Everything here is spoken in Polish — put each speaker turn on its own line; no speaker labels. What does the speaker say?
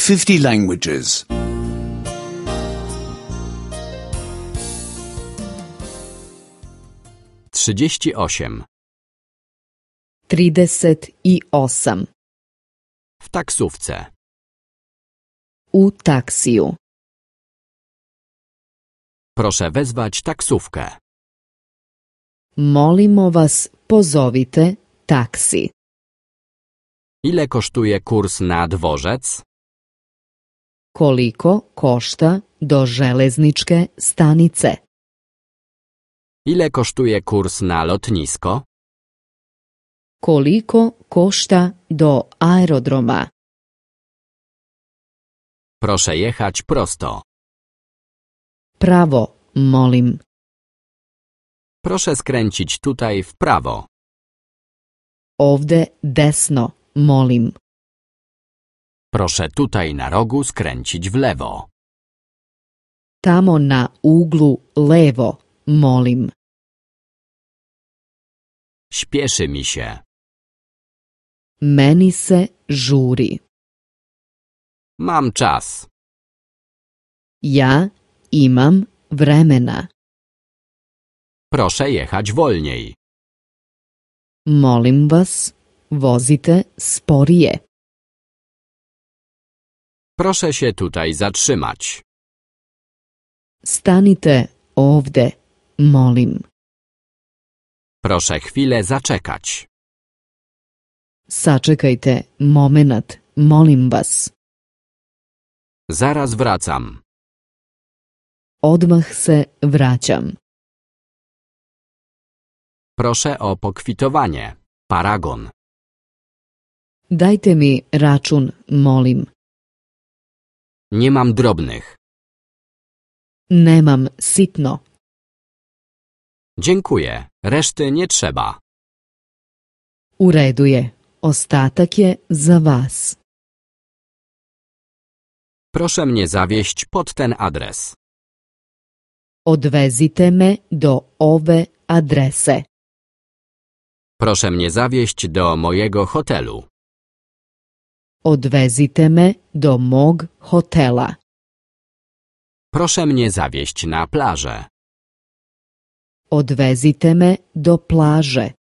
50 languages.
38.
38.
W taksówce.
U taksiju.
Proszę wezwać taksówkę.
Molimo vas, pozovite taksi.
Ile kosztuje kurs na dworzec?
Koliko košta do železničke stanice?
Ile kosztuje kurs na lotnisko?
Koliko košta do aerodroma?
Proszę jechać prosto.
Pravo, molim.
Proszę skręcić tutaj w prawo.
Ovde desno, molim.
Proszę tutaj na rogu skręcić w lewo.
Tamo na uglu levo, molim.
Śpieszy mi się.
Meni se žuri.
Mam czas.
Ja imam vremena.
Proszę jechać wolniej.
Molim vas, vozite sporije.
Proszę się tutaj zatrzymać.
Stanite ovde, molim.
Proszę chwilę zaczekać.
Sačekajte momenat, molim vas.
Zaraz wracam.
Odmah se vraćam.
Proszę o pokwitowanie. Paragon.
Dajte mi račun, molim.
Nie mam drobnych.
Nemam sitno.
Dziękuję. Reszty nie trzeba.
U redu je. Ostatak je za vas.
Proszę mnie zawieźć pod ten adres.
Odvezite me do ove adrese.
Proszę mnie zawieźć do mojego hotelu.
Odvezite me do mog hotela.
Proszę mnie zawieźć na plażę.
Odvezite me do plaže.